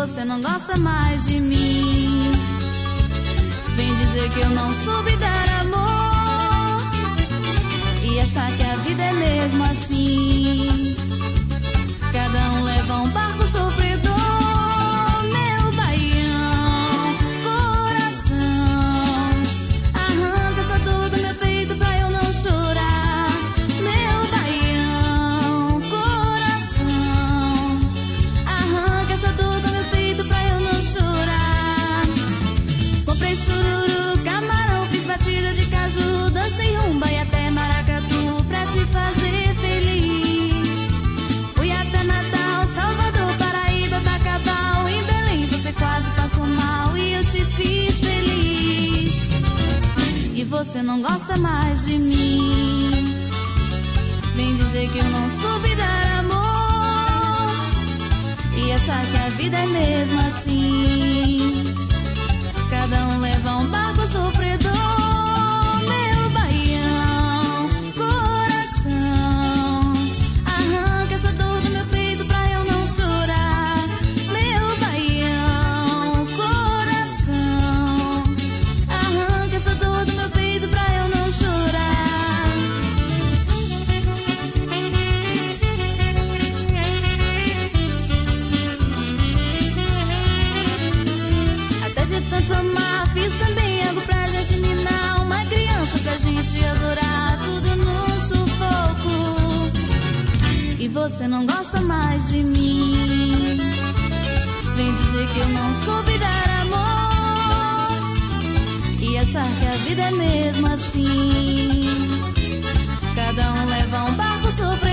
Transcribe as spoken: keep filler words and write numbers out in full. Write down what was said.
você não gosta mais de mim. Vem dizer que eu não soube dar amor e achar que a vida é mesmo assim. Cada um leva um barco sofredor. Meu baião, coração, arranca essa dor do meu peito pra eu não chorar. Meu baião, coração, arranca essa dor do meu peito pra eu não chorar. Comprei sururu, camarão, fiz batida de caju, dancei rumba e até maracatu pra te fazer feliz. Fui até Natal, Salvador, Paraíba, Bacabal, em Belém você quase passou mal e eu te fiz feliz. E você não gosta mais de mim. Vem dizer que eu não soube dar amor e achar que a vida é mesmo assim. Cada um leva um barco sofredor. Meu baião, coração, arranca essa dor do meu peito pra eu não chorar. Meu baião, coração, arranca essa dor do meu peito pra eu não chorar. Até de tanto amar, fiz também algo pra gente minar. Uma criança pra gente adorar, tudo no sufoco. E você não gosta mais de mim. Vem dizer que eu não soube dar amor e achar que a vida é mesmo assim. Cada um leva um barco sofrendo.